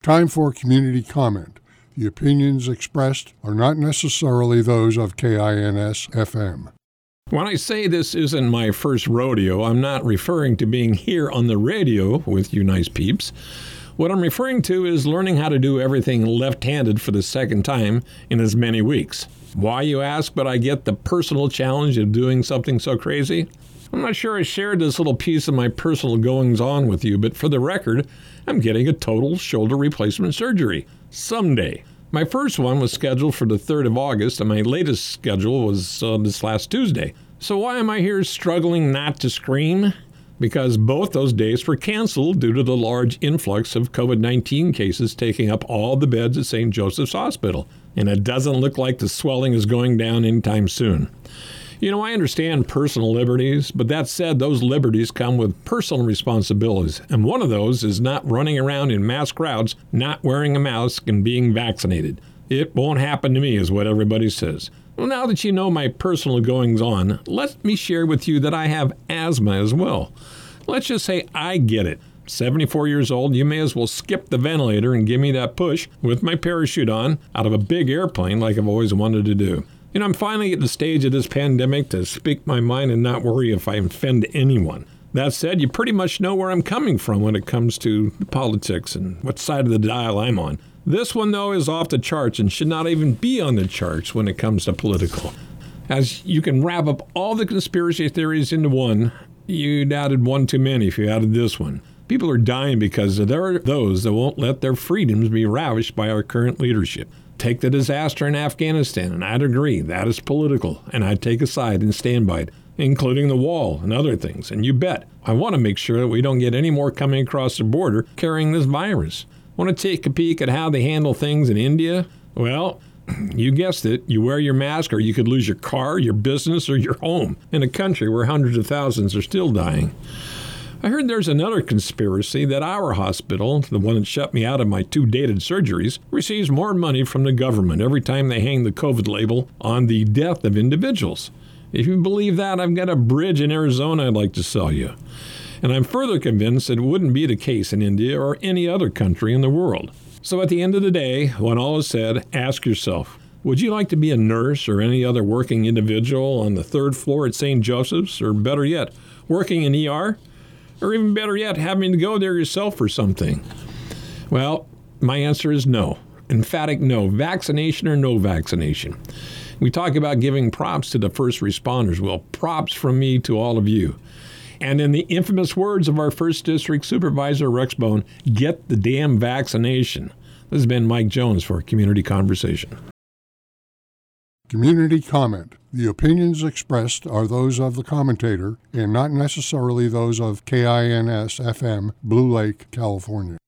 Time for community comment. The opinions expressed are not necessarily those of KINS-FM. When I say this isn't my first rodeo, I'm not referring to being here on the radio with you nice peeps. What I'm referring to is learning how to do everything left-handed for the second time in as many weeks. Why, you ask, but I get the personal challenge of doing something so crazy? I'm not sure I shared this little piece of my personal goings-on with you, but for the record, I'm getting a total shoulder replacement surgery someday. My first one was scheduled for the 3rd of August, and my latest schedule was this last Tuesday. So why am I here struggling not to scream? Because both those days were canceled due to the large influx of COVID-19 cases taking up all the beds at St. Joseph's Hospital. And it doesn't look like the swelling is going down anytime soon. You know, I understand personal liberties, but that said, those liberties come with personal responsibilities. And one of those is not running around in mass crowds, not wearing a mask, and being vaccinated. It won't happen to me, is what everybody says. Well, now that you know my personal goings-on, let me share with you that I have asthma as well. Let's just say I get it. 74 years old, you may as well skip the ventilator and give me that push with my parachute on out of a big airplane like I've always wanted to do. You know, I'm finally at the stage of this pandemic to speak my mind and not worry if I offend anyone. That said, you pretty much know where I'm coming from when it comes to politics and what side of the dial I'm on. This one, though, is off the charts and should not even be on the charts when it comes to political. As you can wrap up all the conspiracy theories into one, you'd added one too many if you added this one. People are dying because there are those that won't let their freedoms be ravished by our current leadership. Take the disaster in Afghanistan, and I'd agree, that is political, and I'd take a side and stand by it, including the wall and other things. And you bet, I want to make sure that we don't get any more coming across the border carrying this virus. Want to take a peek at how they handle things in India? Well, you guessed it, you wear your mask or you could lose your car, your business, or your home in a country where hundreds of thousands are still dying. I heard there's another conspiracy that our hospital, the one that shut me out of my 2 dated surgeries, receives more money from the government every time they hang the COVID label on the death of individuals. If you believe that, I've got a bridge in Arizona I'd like to sell you. And I'm further convinced that it wouldn't be the case in India or any other country in the world. So at the end of the day, when all is said, ask yourself, would you like to be a nurse or any other working individual on the 3rd floor at St. Joseph's, or better yet, working in ER? Or even better yet, having to go there yourself for something? Well, my answer is no. Emphatic no. Vaccination or no vaccination. We talk about giving props to the first responders. Well, props from me to all of you. And in the infamous words of our 1st District Supervisor, Rex Bone, get the damn vaccination. This has been Mike Jones for Community Conversation. Community comment. The opinions expressed are those of the commentator and not necessarily those of KINS-FM, Blue Lake, California.